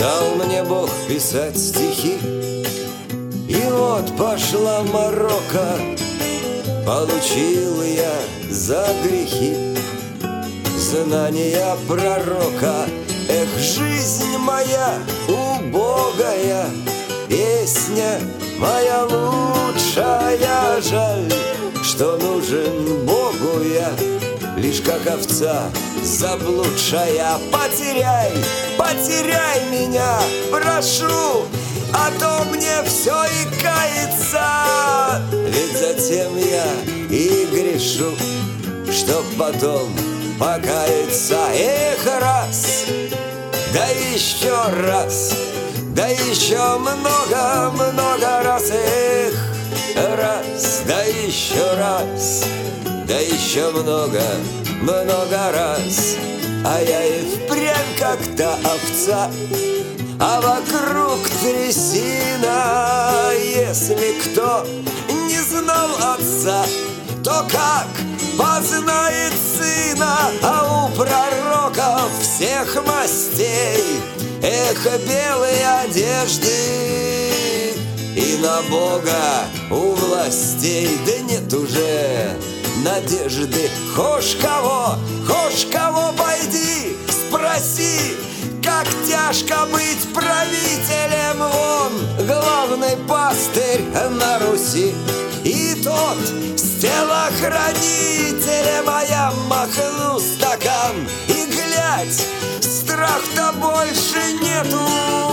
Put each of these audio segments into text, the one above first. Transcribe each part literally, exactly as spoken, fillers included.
Дал мне Бог писать стихи, и вот пошла морока. Получил я за грехи знания пророка. Эх, жизнь моя убогая, песня моя лучшая. Жаль, что нужен Богу я лишь как овца заблудшая. Потеряй, потеряй меня, прошу, а то мне все и кается. Ведь затем я и грешу, чтоб потом покаяться. Эх, раз, да еще раз, да еще много-много раз. Эх, раз, да еще раз, да еще много-много раз. А я и впрямь как-то овца, а вокруг трясина. Если кто не знал отца, то как познает сына? А у пророков всех мастей, эх, белые одежды, и на Бога у властей да нет уже надежды. Хошь кого, хошь кого, пойди спроси, как тяжко быть правителем. Вон главный пастырь на Руси, и тот с телохранителем. А я махну стакан и глядь, страх-то больше нету,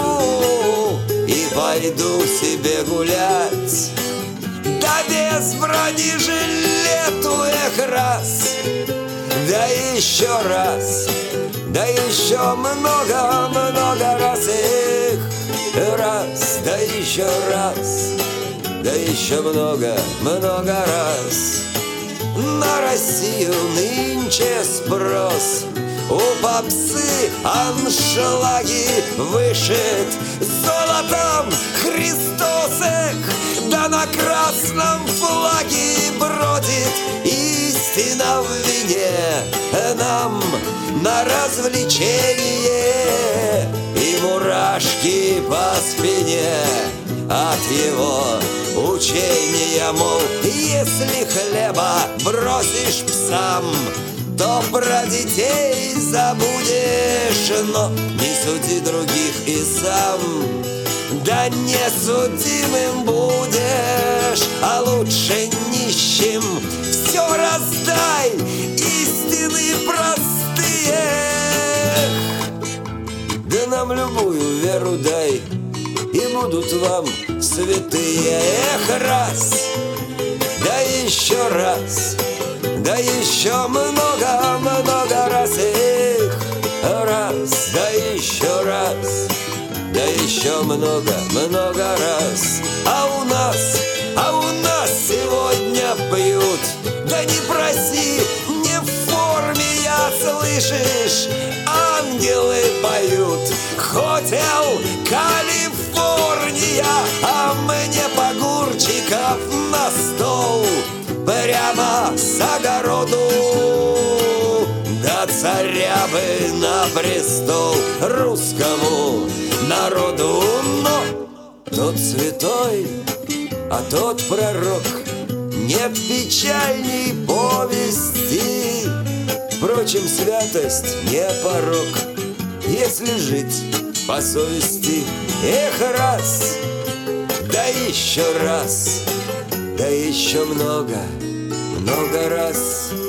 и пойду себе гулять, да без бронежилету. Эх, раз, да еще раз, да еще много-много раз. Эх, раз, да еще раз, да еще много-много раз. На Россию нынче спрос, у попсы аншлаги вышит золотом Христос. Эх, да на красном флаге бродит истина в вине. Нам на развлечение и мурашки по спине от его учения, мол, если хлеба бросишь псам, то про детей забудешь. Но не суди других и сам, да не судимым будешь. А лучше нищим все раздай, истины простые. Да нам любую веру дай, и будут вам святые. Эх, раз, да еще раз, да еще много-много раз. Эх, раз, да еще раз, да еще много-много раз. А у нас, а у нас сегодня пьют, да не проси, не в форме я, слышишь, ангелы поют. Хотел Калифорния, а мне погурчиков на стол, прямо с огороду. Да царя бы на престол русскому народу. Но тот святой, а тот пророк, нет печальней повести. Впрочем, святость не порок, если жить по совести. Эх, раз, да еще раз, да еще много, много раз.